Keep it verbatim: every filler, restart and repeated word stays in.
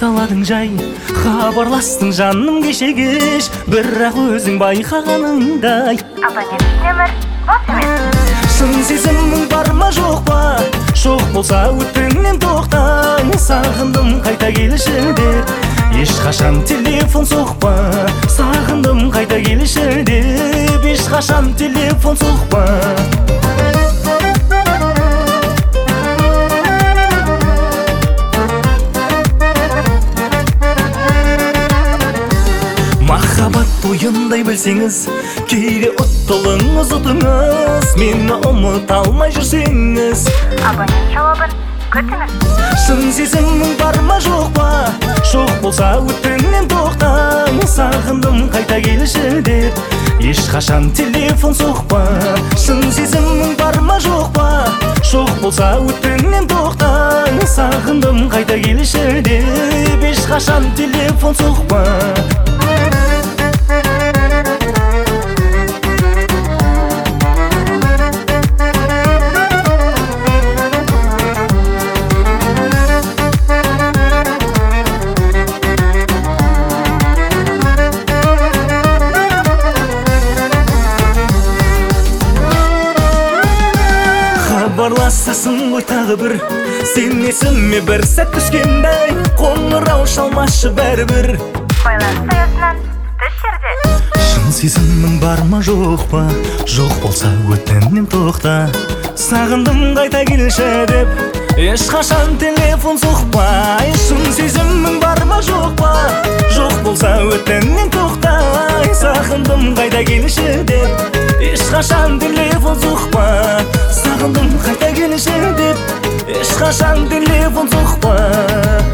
айталадың жай, хабарластың жаным кеше кеш, бірақ өзің байқағаныңдай Абонент номер бос емес. Шын сезімің бар ма жоқ па? Жоқ болса өтпеңнен тоқтаң, сағындым қайта келші деп, ешқашан телефон соқпа. Сағындым қайта келші деп, ешқашан телефон соқпа. Махаббат ойындай білсеңіз, кейде ұттылыңыз ұтыңыз, мені ұмыта алмай жүрсеңіз, Абонент жауабын күтіңіз. шын сезімің бар ма жоқ па? Жоқ болса өтпеңнен тоқтаң, сағындым қайта келші деп, ешқашан телефон соқпа. Шын сезімің бар ма жоқ па? Жоқ болса өтпеңнен тоқтаң, сағындым қайта келші деп, ешқашан телефон соқпа. Хабарласасың ғой тағы бір, сен есіме бір сәт түскендай, қоңырау шалмашы бәрібір. Байланыс аясынан тыс жерде. Шын сезімің бар ма жоқ па? Жоқ болса өтінемін тоқта, сағындым қайта келші деп, ешқашан телефон соқпа. Шын сезімің бар ма жоқ па? Жоқ болса өтінемін тоқта, сағындым қайта келші деп, ешқашан телефон соқпа. Сағындым қайта келші деп, ешқашан телефон соқпа.